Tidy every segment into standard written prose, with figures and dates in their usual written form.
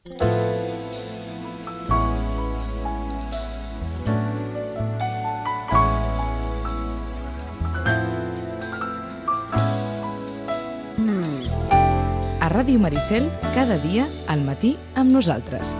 A Ràdio Maricel, cada dia al matí amb nosaltres.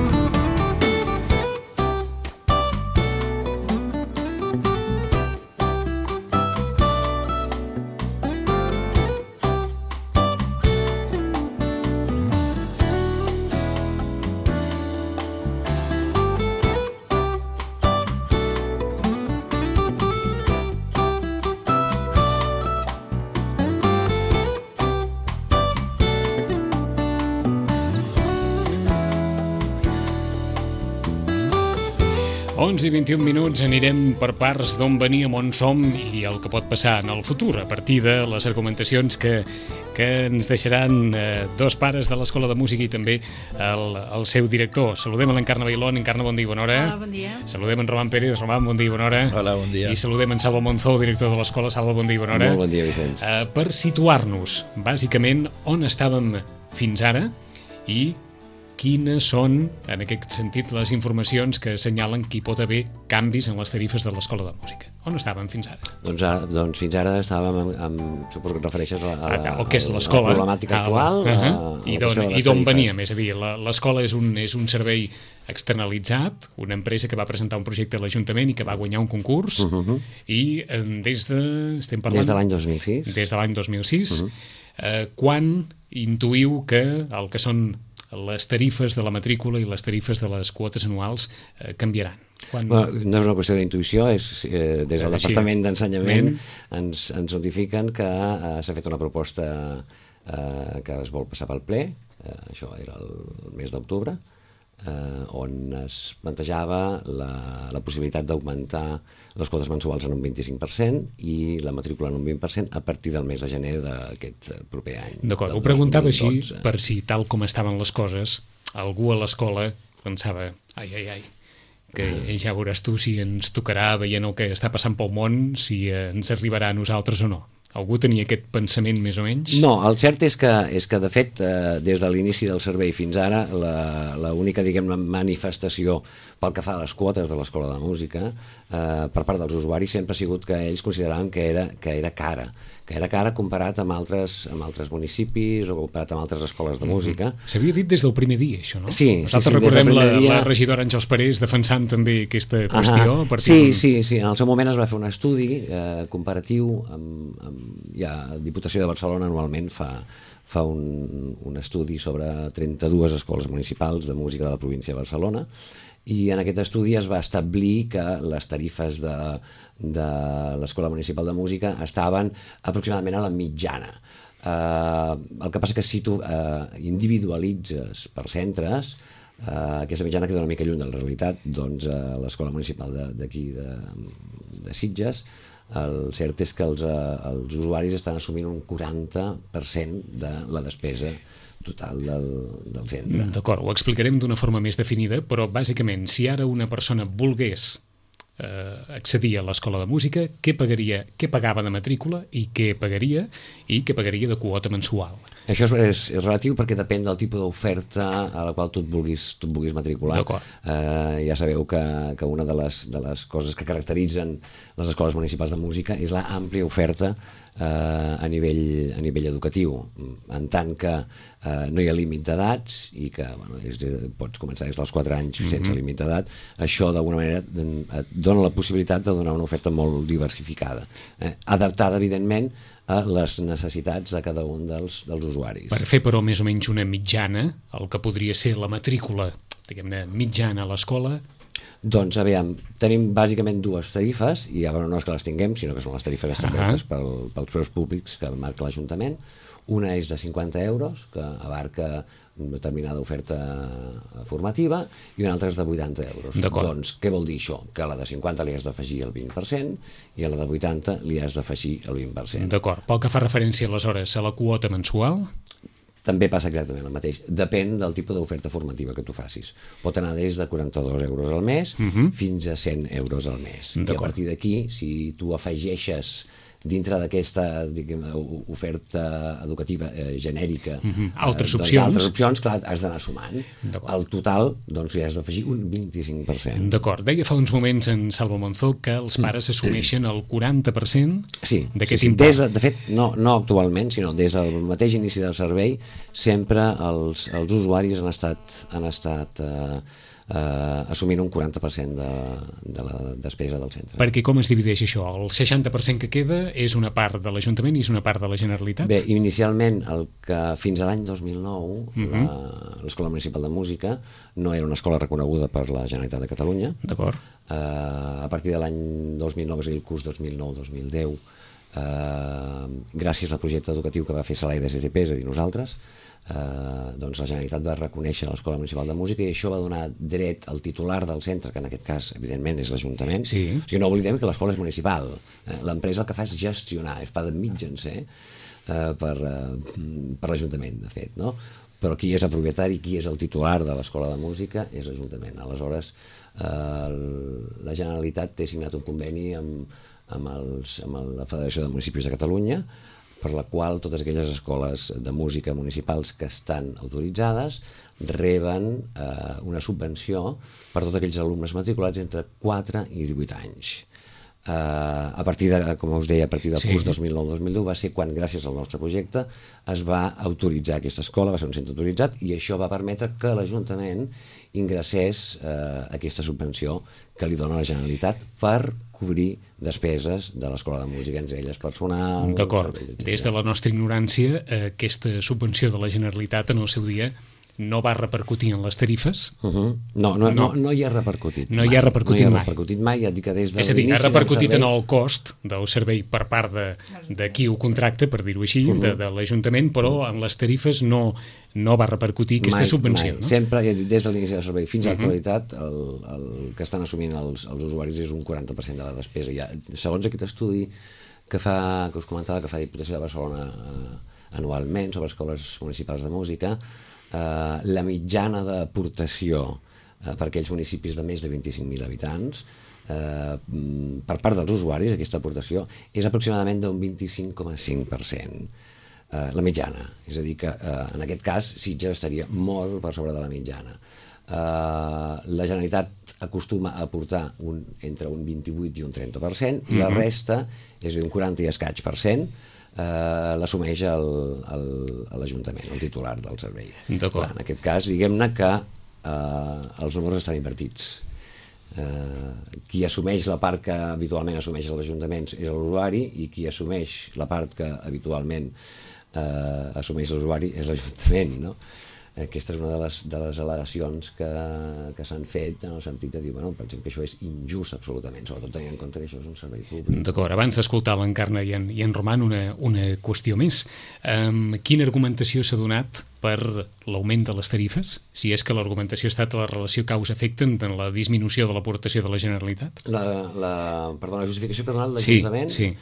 I 21 minuts, anirem per parts d'on veníem, on som i el que pot passar en el futur, a partir de les argumentacions que ens deixaran dos pares de l'Escola de Música i també el seu director. Saludem a l'Encarna Bailón. Encarna, bon dia, bona hora. Hola, bon dia. Saludem en Roman Pérez. Roman, bon dia, bona hora. Hola, bon dia. I saludem en Salva Monzó, director de l'Escola. Salva, bon dia, bona hora. Molt bon dia, Vicenç. Per situar-nos, bàsicament, on estàvem fins ara i quines són, en aquest sentit, les informacions que assenyalen que hi pot haver canvis en les tarifes de l'Escola de Música. On estàvem fins ara? Doncs fins ara estàvem suposo que et refereixes a la problemàtica actual. I d'on veníem? És a dir, l'escola és un servei externalitzat, una empresa que va presentar un projecte a l'Ajuntament i que va guanyar un concurs, i estem parlant... Des de l'any 2006. Des de l'any 2006. Quan intuïu que el que són les tarifes de la matrícula i les tarifes de les quotes anuals canviaran? No és una qüestió d'intuïció, des del Departament d'Ensenyament ens notifiquen que s'ha fet una proposta que es vol passar pel ple, això era el mes d'octubre, on es plantejava la possibilitat d'augmentar les quotes mensuals en un 25% i la matrícula en un 20% a partir del mes de gener d'aquest proper any. D'acord, ho preguntava així per si, tal com estaven les coses, algú a l'escola pensava, que ja veuràs tu si ens tocarà veient el que està passant pel món, si ens arribarà a nosaltres o no. Algú tenia aquest pensament més o menys? No, el cert és que de fet, des de l'inici del servei fins ara, l'única, diguem-ne, manifestació pel que fa a les quotes de l'Escola de Música per part dels usuaris sempre ha sigut que ells consideraven que era cara comparat amb altres municipis o comparat amb altres escoles de música. S'havia dit des del primer dia, això, no? Sí. Nosaltres recordem la regidora Àngels Parés defensant també aquesta qüestió. Sí, en el seu moment es va fer un estudi comparatiu ja Diputació de Barcelona anualment fa un estudi sobre 32 escoles municipals de música de la província de Barcelona, i en aquest estudi es va establir que les tarifes de l'Escola Municipal de Música estaven aproximadament a la mitjana. El que passa que si tu individualitzes per centres, aquesta mitjana queda una mica lluny de la realitat. Doncs l'Escola Municipal d'aquí de Sitges, el cert és que els usuaris estan assumint un 40% de la despesa total del centre. D'acord, ho explicarem d'una forma més definida, però bàsicament, si ara una persona volgués accedir a l'Escola de Música, què pagava de matrícula i què pagaria de quota mensual? Això és relatiu perquè depèn del tipus d'oferta a la qual tu et vulguis matricular. Ja sabeu que una de les coses que caracteritzen les escoles municipals de música és l'àmplia oferta a nivell educatiu, en tant que no hi ha límit d'edats i que pots començar des dels 4 anys sense límit d'edat. Això d'alguna manera et dona la possibilitat de donar una oferta molt diversificada, adaptada evidentment a les necessitats de cada un dels usuaris. Per fer però més o menys una mitjana, el que podria ser la matrícula, diguem-ne, mitjana a l'escola. Doncs, aviam, tenim bàsicament dues tarifes, i ara no és que les tinguem, sinó que són les tarifes establertes pels preus públics que marca l'Ajuntament. Una és de 50 euros, que abarca una determinada oferta formativa, i una altra és de 80 euros. Doncs, què vol dir això? Que a la de 50 li has d'afegir el 20% i a la de 80 li has d'afegir el 20%. D'acord. Pel que fa referència, aleshores, a la quota mensual? També passa exactament el mateix. Depèn del tipus d'oferta formativa que tu facis. Pot anar des de 42 euros al mes fins a 100 euros al mes. I a partir d'aquí, si tu afegeixes dintre d'aquesta oferta educativa genèrica, altres opcions, clar, has d'anar sumant. Al total, doncs, hi has d'afegir un 25%. D'acord. Deia fa uns moments en Salvo Monzó que els pares assumeixen el 40% d'aquest import. De fet, no actualment, sinó des del mateix inici del servei, sempre els usuaris han estat assumint un 40% de la despesa del centre. Perquè com es divideix això? El 60% que queda és una part de l'Ajuntament i és una part de la Generalitat? Bé, inicialment, fins a l'any 2009, l'Escola Municipal de Música no era una escola reconeguda per la Generalitat de Catalunya. D'acord. A partir de l'any 2009, és a dir, el curs 2009-2010, gràcies al projecte educatiu que va fer Salai de STP, és a dir, nosaltres, doncs la Generalitat va reconèixer l'Escola Municipal de Música i això va donar dret al titular del centre, que en aquest cas evidentment és l'Ajuntament. Sí. O sigui, no oblidem que l'escola és municipal, l'empresa el que fa és gestionar, fa de mitjancer per l'Ajuntament, de fet, no? Però qui és el propietari, qui és el titular de l'Escola de Música és l'Ajuntament. Aleshores, la Generalitat té signat un conveni amb la Federació de Municipis de Catalunya, per la qual totes aquelles escoles de música municipals que estan autoritzades reben una subvenció per tots aquells alumnes matriculats entre 4 i 18 anys. A partir de, com us deia, a partir del curs 2009-2010 va ser quan, gràcies al nostre projecte, es va autoritzar aquesta escola, va ser un centre autoritzat, i això va permetre que l'Ajuntament ingressés aquesta subvenció que li dona la Generalitat per cobrir despeses de l'Escola de Música, entre elles personal... D'acord. Des de la nostra ignorància, aquesta subvenció de la Generalitat en el seu dia no va repercutir en les tarifes? No hi ha repercutit. No hi ha repercutit mai. No hi ha repercutit mai, ja et dic que des de l'inici... És a dir, ha repercutit en el cost del servei per part de qui ho contracta, per dir-ho així, de l'Ajuntament, però en les tarifes no va repercutir aquesta subvenció. Mai. Sempre, des de l'inici del servei fins a l'actualitat, el que estan assumint els usuaris és un 40% de la despesa. Segons aquest estudi que us comentava, que fa Diputació de Barcelona anualment sobre escoles municipals de música, la mitjana d'aportació per aquells municipis de més de 25.000 habitants per part dels usuaris, aquesta aportació és aproximadament d'un 25,5%, la mitjana, és a dir que en aquest cas Sitges estaria molt per sobre de la mitjana. La Generalitat acostuma a aportar entre un 28 i un 30% i la resta, és a dir, un 40 i escaig per cent, l'assumeix l'Ajuntament, el titular del servei. D'acord. En aquest cas, diguem-ne que els números estan invertits. Qui assumeix la part que habitualment assumeix els ajuntaments és l'usuari i qui assumeix la part que habitualment assumeix l'usuari és l'Ajuntament, no? Aquesta és una de les al·legacions que s'han fet en el sentit de dir, bueno, pensem que això és injust absolutament, sobretot tenint en compte que això és un servei públic. D'acord, abans d'escoltar l'Encarna i en Roman, una qüestió més. Quina argumentació s'ha donat per l'augment de les tarifes? Si és que l'argumentació ha estat la relació causa-efecte en la disminució de l'aportació de la Generalitat? La justificació que ha donat l'Ajuntament, sí.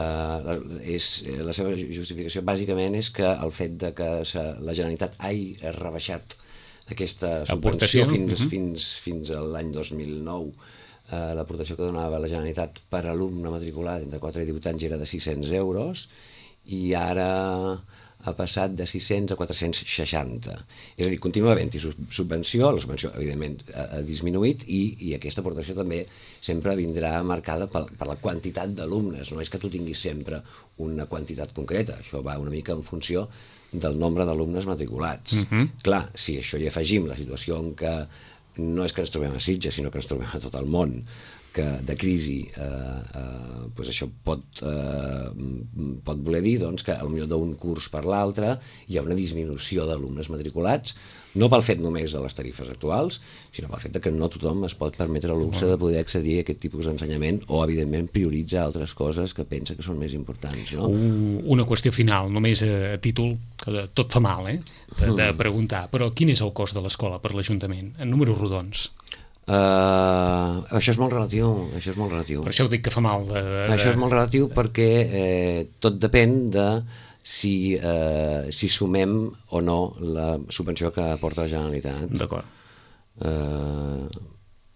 La seva justificació bàsicament és que el fet de que la Generalitat hagi rebaixat aquesta subvenció fins a l'any 2009, l'aportació que donava la Generalitat per alumne matriculat entre 4 i 18 anys era de 600 euros i ara ha passat de 600 a 460. És a dir, continua havent-hi subvenció, la subvenció evidentment ha disminuït i aquesta aportació també sempre vindrà marcada per la quantitat d'alumnes, no és que tu tinguis sempre una quantitat concreta, això va una mica en funció del nombre d'alumnes matriculats. Clar, si això hi afegim la situació en què no és que ens trobem a Sitges, sinó que ens trobem a tot el món, que de crisi això pot voler dir que potser d'un curs per l'altre hi ha una disminució d'alumnes matriculats, no pel fet només de les tarifes actuals, sinó pel fet que no tothom es pot permetre el luxe de poder accedir a aquest tipus d'ensenyament o, evidentment, prioritza altres coses que pensa que són més importants. No? Una qüestió final, només a títol, que tot fa mal, de preguntar, però quin és el cost de l'escola per l'Ajuntament, en números rodons? Això és molt relatiu. Per això ho dic que fa mal. Això és molt relatiu perquè tot depèn de si sumem o no la subvenció que aporta la Generalitat. D'acord.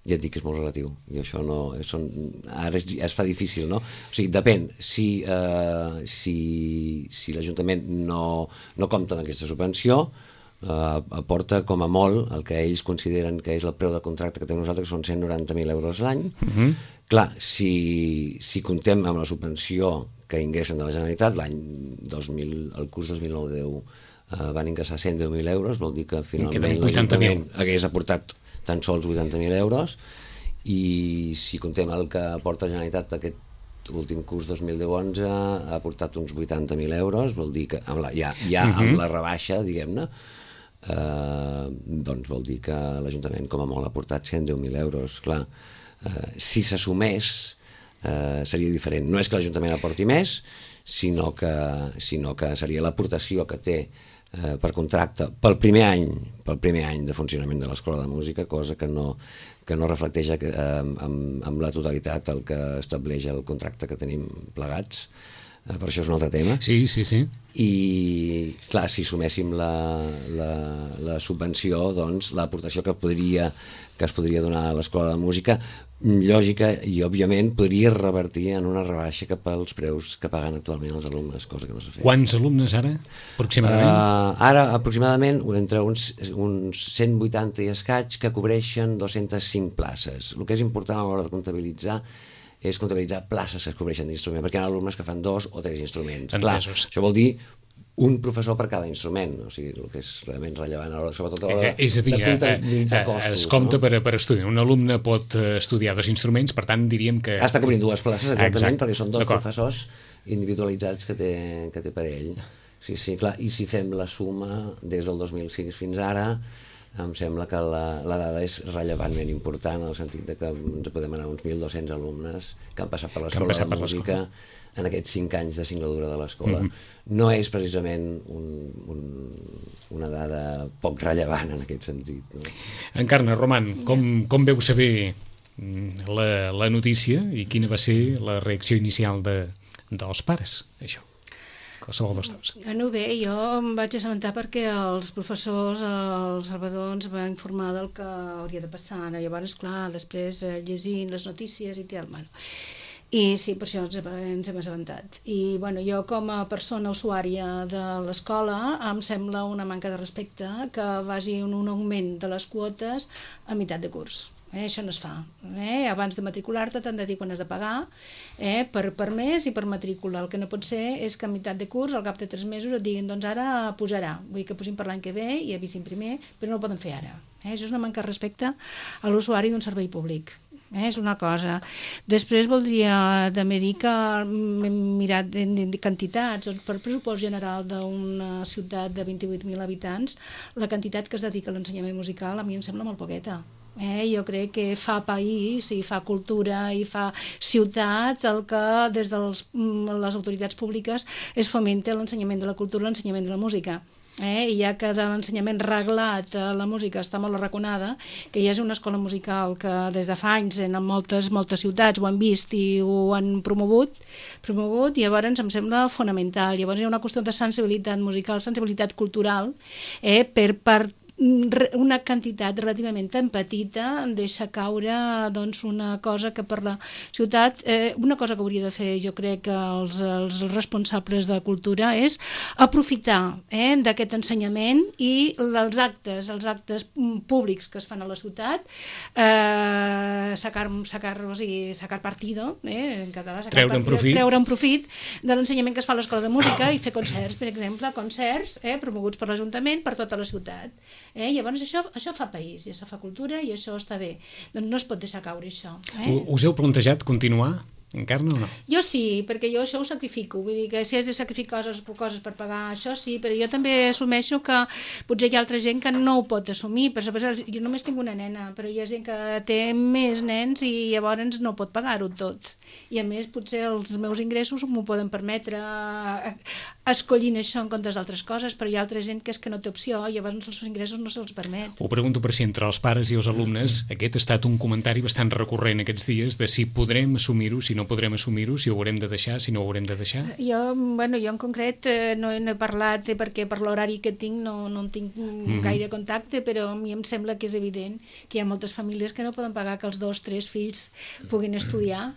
ja et dic que és molt relatiu, i això no, ara es fa difícil, no? O sigui, depèn, si l'Ajuntament no compta amb aquesta subvenció, aporta com a molt el que ells consideren que és el preu de contracte que té nosaltres, que són 190.000 euros l'any. Clar, si contem amb la subvenció que ingressen de la Generalitat, el curs 2009-10 van ingressar 110.000 euros, vol dir que finalment l'Ajuntament hagués aportat tan sols 80.000 euros, i si contem el que aporta la Generalitat aquest últim curs 2010-11 ha aportat uns 80.000 euros, vol dir que amb la rebaixa, diguem-ne, doncs vol dir que l'Ajuntament com a molt ha aportat 110.000 euros. Clar, si s'assumeix seria diferent. No és que l'Ajuntament aporti més, sinó que seria l'aportació que té per contracte pel primer any de funcionament de l'Escola de Música, cosa que no reflecteix amb la totalitat el que estableix el contracte que tenim plegats. Per això és un altre tema. Sí. I, clar, si suméssim la subvenció, doncs l'aportació que es podria donar a l'Escola de Música, lògica i, òbviament, podria revertir en una rebaixa cap als preus que paguen actualment els alumnes, cosa que no s'ha fet. Quants alumnes ara, aproximadament? Ara, aproximadament, entre uns 180 i escaig que cobreixen 205 places. El que és important a l'hora de comptabilitzar és comptabilitzar places que es cobreixen d'instrument, perquè hi ha alumnes que fan 2 o 3 instruments. Clar, això vol dir un professor per cada instrument, o sigui, el que és realment rellevant, sobretot a l'hora de comptabilitzar costos. Es compta per estudiar. Un alumne pot estudiar 2 instruments, per tant diríem que... Està cobrint 2 places, exactament, perquè són 2 professors individualitzats que té per ell. Sí, clar, i si fem la suma des del 2006 fins ara, em sembla que la dada és rellevantment important, en el sentit de que ens podem anar uns 1.200 alumnes que han passat per l'Escola de Música en aquests 5 anys de singladura de l'escola. No és precisament una dada poc rellevant en aquest sentit. No? Encarna, Roman, com veu saber la notícia i quina va ser la reacció inicial dels pares, això? Bueno, bé, jo em vaig assabentar perquè els professors, els Salvador, ens va informar del que hauria de passar. Llavors, clar, després llegint les notícies i tal, bueno. I sí, per això ens hem assabentat. I bueno, jo com a persona usuària de l'escola em sembla una manca de respecte que vagi un augment de les quotes a meitat de curs. Això no es fa. Abans de matricular-te t'han de dir quan has de pagar per mes i per matrícula. El que no pot ser és que a meitat de curs, al cap de 3 mesos, et diguin doncs ara pujarà. Vull dir que pusin per l'any que ve i avisin primer, però no ho poden fer ara. Això és una manca de respecte a l'usuari d'un servei públic. És una cosa. Després voldria també dir que hem mirat quantitats. Per pressupost general d'una ciutat de 28.000 habitants, la quantitat que es dedica a l'ensenyament musical a mi em sembla molt poqueta. Jo crec que fa país i fa cultura i fa ciutat el que des de les autoritats públiques es fomenta l'ensenyament de la cultura, l'ensenyament de la música. I ja que de l'ensenyament reglat a la música està molt arraconada, que hi és una escola musical que des de fa anys en moltes ciutats ho han vist i ho han promogut, i llavors em sembla fonamental. Llavors hi ha una qüestió de sensibilitat musical, sensibilitat cultural, per una quantitat relativament tan petita deixa caure doncs, una cosa que per la ciutat, una cosa que hauria de fer jo crec que els responsables de cultura és aprofitar d'aquest ensenyament i els actes públics que es fan a la ciutat, sacar partido, en català, treure un profit de l'ensenyament que es fa a l'escola de música i fer concerts, per exemple, promoguts per l'Ajuntament per tota la ciutat. Llavors això fa país, i això fa cultura i això està bé. Doncs no es pot deixar caure això. Us heu plantejat continuar? Encarna o no? Jo sí, perquè jo això ho sacrifico, vull dir que si has de sacrificar coses per pagar això sí, però jo també assumeixo que potser hi ha altra gent que no ho pot assumir, jo només tinc una nena, però hi ha gent que té més nens i llavors no pot pagar-ho tot, i a més potser els meus ingressos m'ho poden permetre escollint això en comptes d'altres coses, però hi ha altra gent que és que no té opció, i llavors els ingressos no se'ls permet. Ho pregunto per si entre els pares i els alumnes aquest ha estat un comentari bastant recurrent aquests dies de si podrem assumir-ho, si no no podrem assumir-ho, si ho haurem de deixar, si no ho haurem de deixar? Jo en concret no he parlat perquè per l'horari que tinc no en tinc gaire contacte, però a mi em sembla que és evident que hi ha moltes famílies que no poden pagar que els 2 o 3 fills puguin estudiar,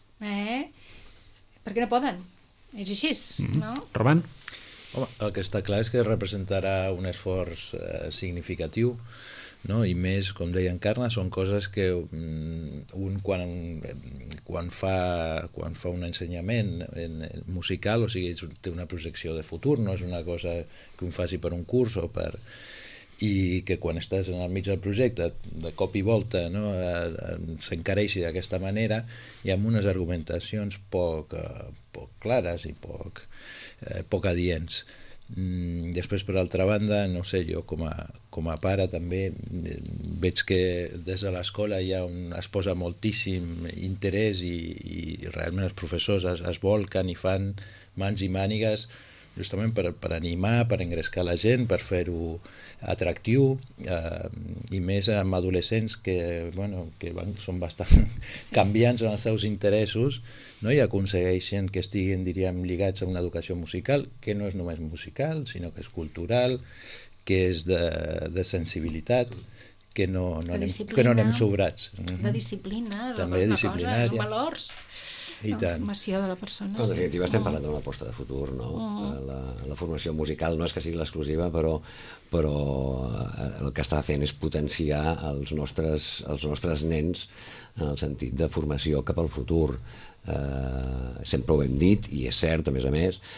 perquè no poden. És així, no? Roman? Home, el que està clar és que representarà un esforç significatiu, no? I més, com deia en Carla, són coses que un quan fa un ensenyament musical, o sigui, té una projecció de futur, no és una cosa que un faci per un curs o per... i que quan estàs en el mig del projecte de cop i volta, no, s'encareixi d'aquesta manera i amb unes argumentacions poc clares i poc adients. Després, per altra banda, no sé, jo com a pare també veig que des de l'escola es posa moltíssim interès i realment els professors es volquen i fan mans i mànigues justament per animar, per engrescar la gent, per fer-ho atractiu, i més amb adolescents que són bastant canviants en els seus interessos, no? I aconsegueixen que estiguin, diríem, lligats a una educació musical, que no és només musical, sinó que és cultural, que és de sensibilitat, que no anem sobrats. De disciplina, també disciplinària. Són valors. La formació de la persona. En definitiva estem parlant d'una aposta de futur, no? La formació musical no és que sigui l'exclusiva, però el que està fent és potenciar els nostres nens en el sentit de formació cap al futur. Sempre ho hem dit, i és cert, a més,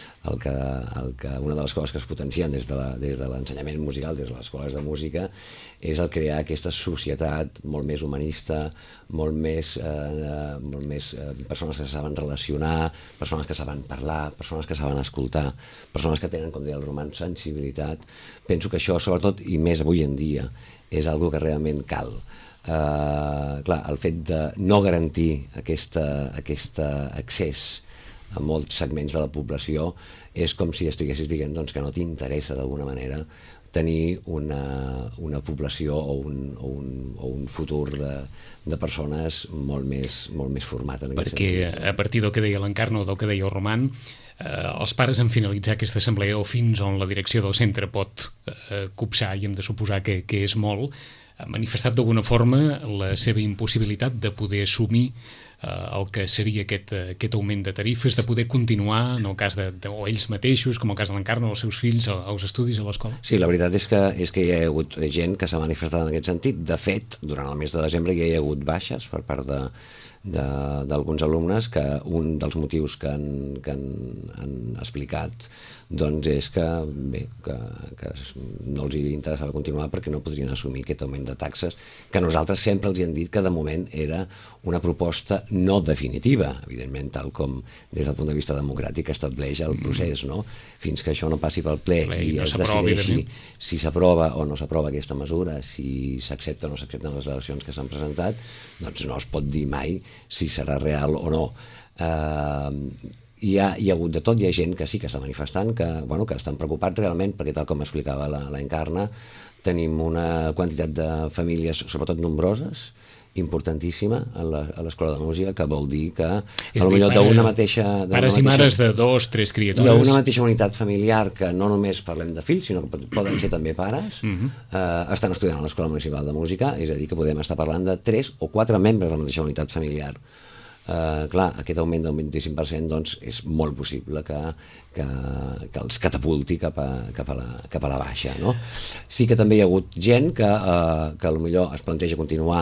una de les coses que es potencien des de l'ensenyament musical, des de les escoles de música, és el crear aquesta societat molt més humanista, molt més persones que se saben relacionar, persones que saben parlar, persones que saben escoltar, persones que tenen, com deia el Roman, sensibilitat. Penso que això, sobretot, i més avui en dia, és algo que realment cal. Clar, el fet de no garantir aquest accés a molts segments de la població és com si estiguessis dient que no t'interessa d'alguna manera tenir una població o un futur de persones molt més format en aquest sentit. Perquè a partir del que deia l'Encarna o del que deia el Roman, els pares en finalitzar aquesta assemblea o fins on la direcció del centre pot copsar, i hem de suposar que és molt, ha manifestat d'alguna forma la seva impossibilitat de poder assumir el que seria aquest augment de tarifes, de poder continuar, en el cas o ells mateixos, com el cas de l'Encarna, o els seus fills, als estudis a l'escola? Sí, la veritat és que hi ha hagut gent que s'ha manifestat en aquest sentit. De fet, durant el mes de desembre hi ha hagut baixes per part d'alguns alumnes, que un dels motius que han explicat és que no els interessava continuar perquè no podrien assumir aquest augment de taxes, que nosaltres sempre els hem dit que de moment era una proposta no definitiva, evidentment, tal com des del punt de vista democràtic estableix el procés, no? Fins que això no passi pel ple i es decideixi si s'aprova o no s'aprova aquesta mesura, si s'accepten o no s'accepten les al·legacions que s'han presentat, doncs no es pot dir mai si serà real o no. Hi ha hagut de tot, hi ha gent que sí que està manifestant, que estan preocupats realment, perquè tal com explicava l'Encarna, tenim una quantitat de famílies, sobretot nombroses, importantíssima a l'escola de música, que vol dir que potser d'una mateixa... Pares i mares de 2, 3 criatures... D'una mateixa unitat familiar, que no només parlem de fills, sinó que poden ser també pares, estan estudiant a l'Escola Municipal de Música, és a dir, que podem estar parlant de 3 o 4 membres de la mateixa unitat familiar. Clar, aquest augment del 25% doncs, és molt possible que els catapulti cap a la baixa, no? Sí que també hi ha hagut gent que potser es planteja continuar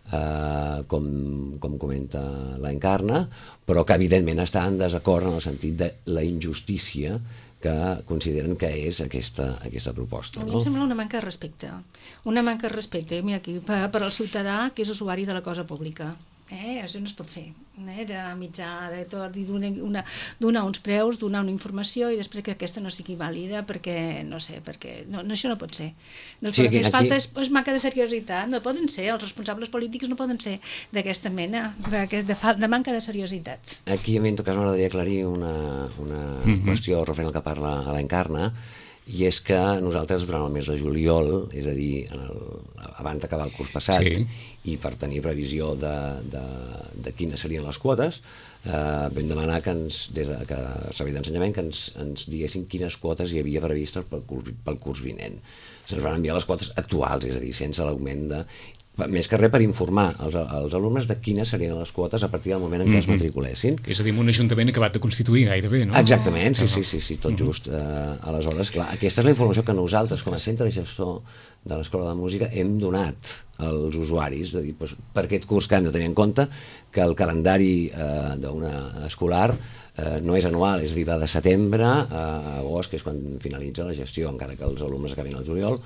com comenta l'Encarna, però que evidentment està en desacord en el sentit de la injustícia que consideren que és aquesta proposta. A mi em sembla una manca de respecte. Una manca de respecte, mira aquí, per al ciutadà que és usuari de la cosa pública. Això no es pot fer, de mitjà, donar uns preus, donar una informació i després que aquesta no sigui vàlida perquè, no sé, això no pot ser. El que ens falta és manca de seriositat, no poden ser, els responsables polítics no poden ser d'aquesta mena, de manca de seriositat. Aquí a mi en tot cas m'agradaria aclarir una qüestió referent al que parla l'Encarna, i és que nosaltres durant el mes de juliol, és a dir, abans d'acabar el curs passat, i per tenir previsió de quines serien les quotes, vam demanar que des del Servei d'Ensenyament que ens diguessin quines quotes hi havia previstes pel curs vinent. Se'ns van enviar les quotes actuals, és a dir, sense l'augment de... Més que res per informar els alumnes de quines serien les quotes a partir del moment en què es matriculessin. És a dir, un ajuntament acabat de constituir gairebé, no? Exactament, sí, tot just. Aleshores, clar, aquesta és la informació que nosaltres, com a centre gestor de l'Escola de Música, hem donat als usuaris, de dir, per aquest curs que hem de tenir en compte que el calendari d'una escolar no és anual, és a dir, va de setembre a agost, que és quan finalitza la gestió, encara que els alumnes acabin al juliol.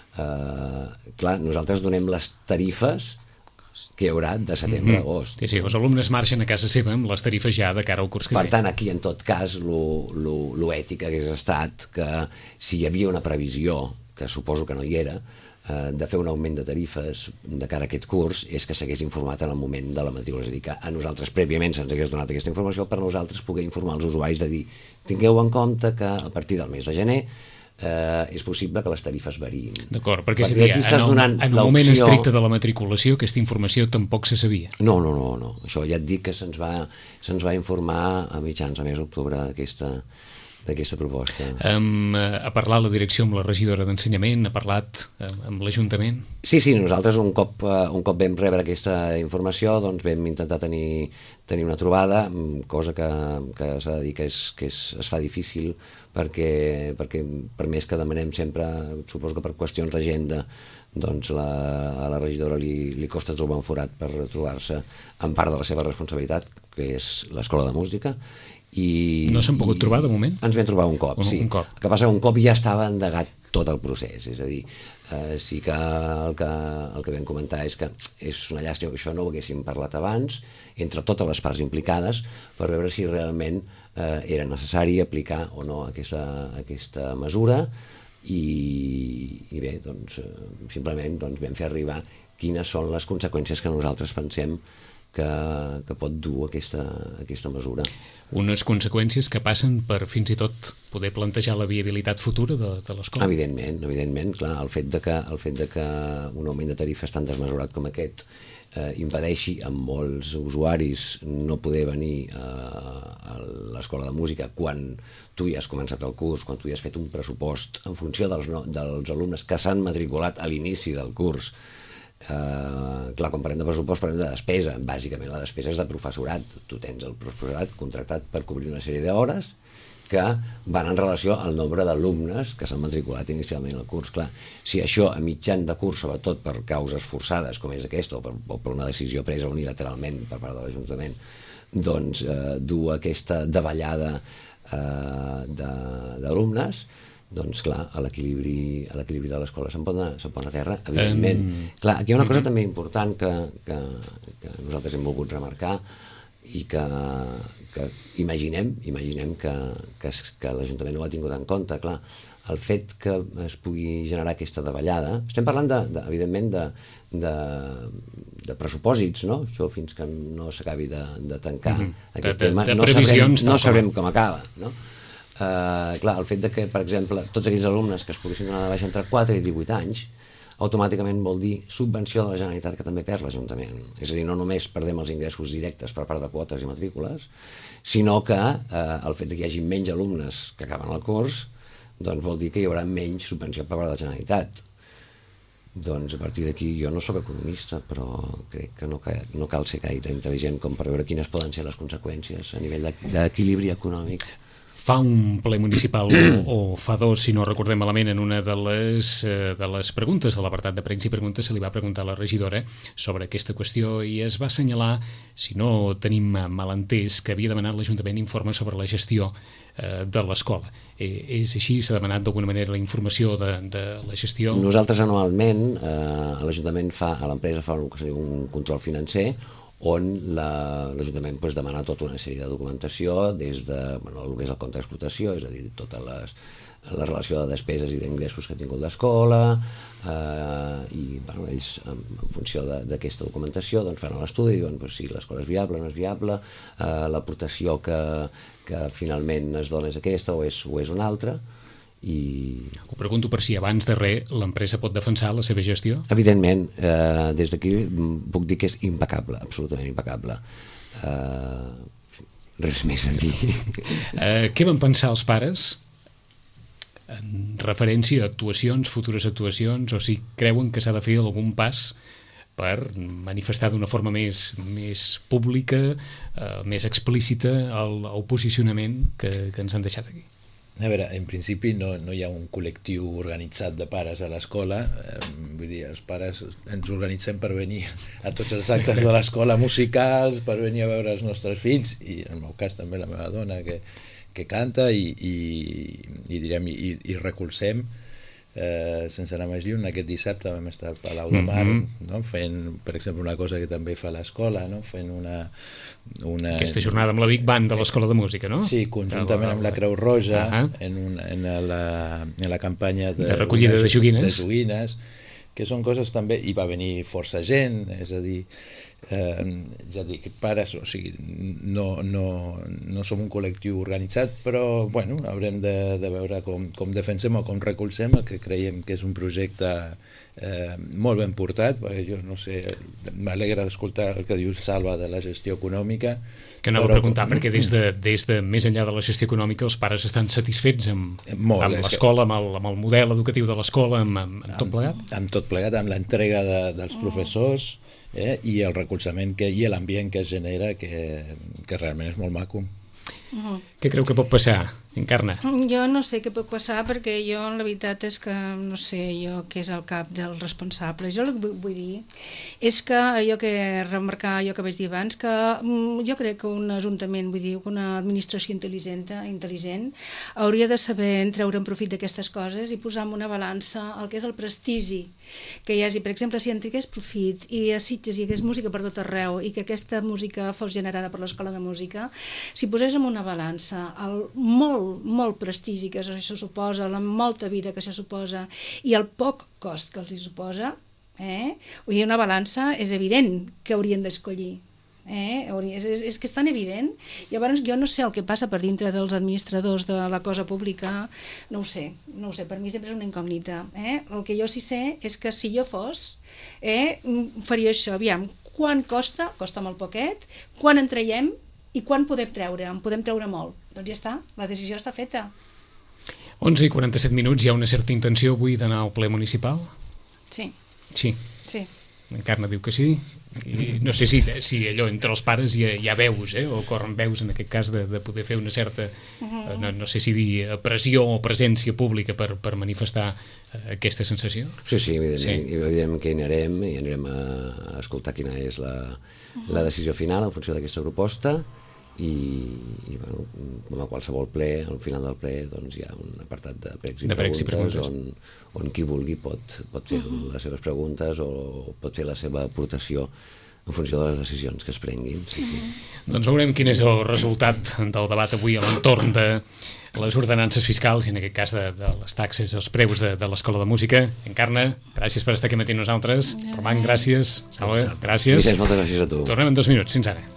Clar, nosaltres donem les tarifes que hi haurà de setembre a agost. Sí, els alumnes marxen a casa seva amb les tarifes ja de cara al curs que ve. Per tant, aquí, en tot cas, lo ètic hagués estat que si hi havia una previsió, que suposo que no hi era, de fer un augment de tarifes de cara a aquest curs, és que s'hagués informat en el moment de la matrícula. És a dir, que a nosaltres prèviament se'ns hagués donat aquesta informació per nosaltres poder informar els usuaris de dir, tingueu en compte que a partir del mes de gener és possible que les tarifes variïn. D'acord, perquè en el moment estricte de la matriculació aquesta informació tampoc se sabia. No. Això ja et dic que se'ns va informar a mitjans de mes d'octubre d'aquesta proposta. Ha parlat la direcció amb la regidora d'Ensenyament, ha parlat amb l'Ajuntament? Sí, nosaltres un cop vam rebre aquesta informació doncs vam intentar tenir una trobada, cosa que s'ha de dir que es fa difícil perquè per més que demanem sempre, suposo que per qüestions d'agenda, doncs a la regidora li costa trobar un forat per trobar-se en part de la seva responsabilitat, que és l'Escola de Música. No s'han pogut trobar de moment? Ens vam trobar un cop, sí. El que passa un cop ja estava endegat tot el procés, és a dir, sí que el que vam comentar és que és una llàstima que això no ho haguéssim parlat abans, entre totes les parts implicades, per veure si realment era necessari aplicar o no aquesta mesura, i bé, doncs, simplement vam fer arribar quines són les conseqüències que nosaltres pensem que pot dur aquesta mesura. Unes conseqüències que passen per fins i tot poder plantejar la viabilitat futura de l'escola. Evidentment, clar, el fet de que un augment de tarifes tan desmesurat com aquest impedeixi a molts usuaris no poder venir a l'Escola de Música quan tu ja has començat el curs, quan tu ja has fet un pressupost en funció dels alumnes que s'han matriculat a l'inici del curs. Clar, quan parlem de pressupost parlem de despesa, bàsicament la despesa és de professorat. Tu tens el professorat contractat per cobrir una sèrie d'hores que van en relació al nombre d'alumnes que s'han matriculat inicialment al curs. Clar, si això a mitjan de curs, sobretot per causes forçades com és aquesta, o per una decisió presa unilateralment per part de l'Ajuntament, doncs du aquesta davallada d'alumnes, doncs clar, a l'equilibri de l'escola se'n pon a terra, evidentment. Clar, aquí hi ha una cosa també important que nosaltres hem volgut remarcar i que imaginem que l'Ajuntament no ho ha tingut en compte. Clar, el fet que es pugui generar aquesta davallada, estem parlant evidentment de pressupòsits, no? Això fins que no s'acabi de tancar aquest tema no sabrem com acaba, no? Clar, el fet que, per exemple, tots aquells alumnes que es poguessin donar de baixa entre 4 i 18 anys automàticament vol dir subvenció de la Generalitat que també perd l'Ajuntament. És a dir, no només perdem els ingressos directes per part de quotes i matrícules, sinó que el fet que hi hagi menys alumnes que acaben el curs doncs vol dir que hi haurà menys subvenció per part de la Generalitat. Doncs a partir d'aquí, jo no soc economista, però crec que no cal ser gaire intel·ligent com per veure quines poden ser les conseqüències a nivell d'equilibri econòmic. Fa un ple municipal, o fa dos, si no recordem malament, en una de les preguntes, de l'apartat de pregs i preguntes, se li va preguntar a la regidora sobre aquesta qüestió i es va assenyalar, si no tenim malentès, que havia demanat l'Ajuntament informe sobre la gestió de l'escola. És així? S'ha demanat d'alguna manera la informació de la gestió? Nosaltres anualment, l'Ajuntament a l'empresa fa un control financer on l'Ajuntament demana tota una sèrie de documentació des de el que és el compte d'explotació, és a dir, tota la relació de despeses i d'ingressos que ha tingut l'escola, i ells, en funció d'aquesta documentació, fan l'estudi i diuen si l'escola és viable o no és viable, l'aportació que finalment es dona és aquesta o és una altra, Ho pregunto per si abans de res l'empresa pot defensar la seva gestió? Evidentment, des d'aquí puc dir que és impecable, absolutament impecable. Res més a dir. Què van pensar els pares en referència a actuacions, futures actuacions, o si creuen que s'ha de fer algun pas per manifestar d'una forma més pública, més explícita el posicionament que ens han deixat aquí? A veure, en principi no hi ha un col·lectiu organitzat de pares a l'escola, vull dir, els pares ens organitzem per venir a tots els actes de l'escola musicals, per venir a veure els nostres fills, i en el meu cas també la meva dona que canta, i recolzem, sense anar més lluny. Aquest dissabte vam estar al Palau de Mar, no? Fent, per exemple, una cosa que també fa l'escola, no? Fent una... Aquesta jornada amb la Big Band de l'Escola de Música, no? Sí, conjuntament amb la Creu Roja, en la campanya de recollida de joguines, que són coses també... I va venir força gent, és a dir, ja dic, pares, o sigui, no som un col·lectiu organitzat, però bueno, haurem de veure com defensem o com recolzem el que creiem que és un projecte molt ben portat, perquè jo no sé, m'alegra d'escoltar el que dius, Salva, de la gestió econòmica. Que anava a preguntar, perquè des de més enllà de la gestió econòmica els pares estan satisfets amb l'escola, amb el model educatiu de l'escola, amb tot plegat? Amb tot plegat, amb l'entrega dels professors, i el recolzament i l'ambient que es genera, que realment és molt maco. Què creu que pot passar, Encarna? Jo no sé què pot passar, perquè jo la veritat és que no sé jo què és el cap del responsable. Jo el que vull dir és que allò que remarcar, allò que vaig dir abans, que jo crec que un ajuntament, vull dir, una administració intel·ligent hauria de saber treure en profit d'aquestes coses i posar en una balança el que és el prestigi que hi hagi. Per exemple, si en trigués profit i a Sitges hi hagués música per tot arreu i que aquesta música fos generada per l'Escola de Música, si posés en una balança el molt prestigi que això suposa, la molta vida que això suposa i el poc cost que els hi suposa, vull dir, una balança és evident que haurien d'escollir. És que és tan evident. Llavors jo no sé el que passa per dintre dels administradors de la cosa pública, no ho sé, per mi sempre és una incògnita. El que jo sí sé és que si jo fos faria això, aviam, quan costa molt poquet, quan en traiem i quan podem treure, en podem treure molt. Doncs ja està, la decisió està feta. 11:47 minuts, hi ha una certa intenció avui d'anar al ple municipal? Sí. Sí. Encarna diu que sí, i no sé si allò entre els pares hi ha veus, o corren veus en aquest cas de poder fer una certa, no sé si dir pressió o presència pública per manifestar aquesta sensació. Sí, evidentment que hi anirem a escoltar quina és la decisió final en funció d'aquesta proposta, i bueno, com a qualsevol ple, al final del ple doncs hi ha un apartat de pregs i preguntes on qui vulgui pot fer les seves preguntes o pot fer la seva aportació en funció de les decisions que es prenguin. Doncs veurem quin és el resultat del debat avui a l'entorn de les ordenances fiscals i en aquest cas de les taxes, els preus de l'Escola de Música. Encarna, gràcies per estar aquí matí nosaltres. Román, gràcies. Salva, gràcies. Moltes gràcies a tu. Tornem en 2 minuts. Fins ara.